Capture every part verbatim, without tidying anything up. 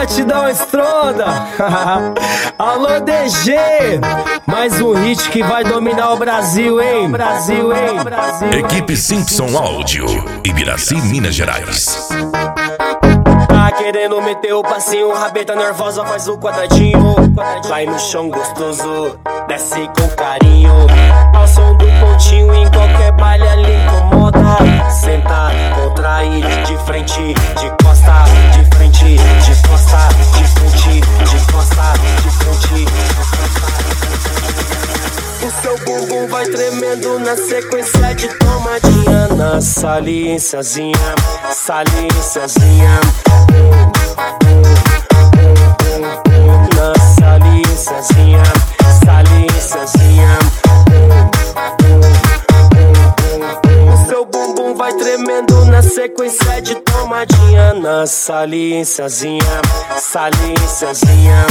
batidão estronda. Alô D G, mais um hit que vai dominar o Brasil, hein? Brasil, hein? Brasil. Equipe Simpson Áudio, Ibiraci, Minas Gerais. Tá querendo meter o passinho, rabeta nervosa, faz o quadradinho. Vai no chão gostoso, desce com carinho. Ao som do pontinho, em qualquer baile ali incomoda. Senta, contrai, de frente, de costa, de frente, de costa, de frente, de costa, de frente. O seu bumbum vai tremendo na sequência de tomadinha. Na saliênciazinha, saliênciazinha. Na saliênciazinha, saliênciazinha. O seu bumbum vai tremendo na sequência de tomadinha. Na saliênciazinha, saliênciazinha.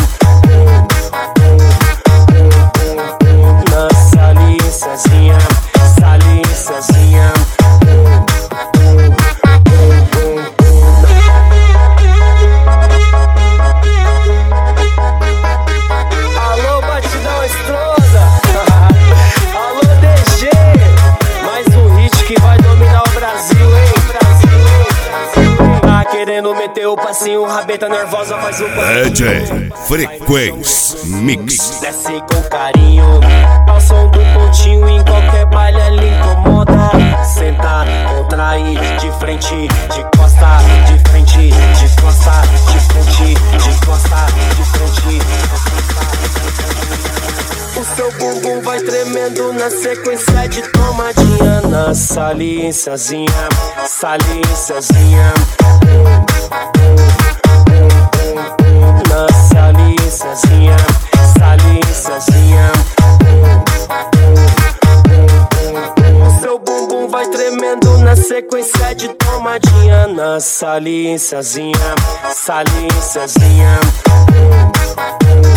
Na saliênciazinha, saliênciazinha. Alô, batidão estronda. Alô, D G, mais um hit que vai dominar o Brasil, hein? Brasil, hein? Tá querendo meter o passinho, rabeta nervosa, faz o D J Frequência Mix. Desce com carinho, ao som do pontinho, em qualquer baile ali incomoda. Senta, contrai, de frente, de costa, de frente, de costa, de frente, de costa, de frente. O seu bumbum vai tremendo na sequência de tomadinha. Na saliênciazinha, saliênciazinha. Na saliênciazinha, saliênciazinha. O seu bumbum vai tremendo na sequência de tomadinha. Na saliênciazinha, saliênciazinha.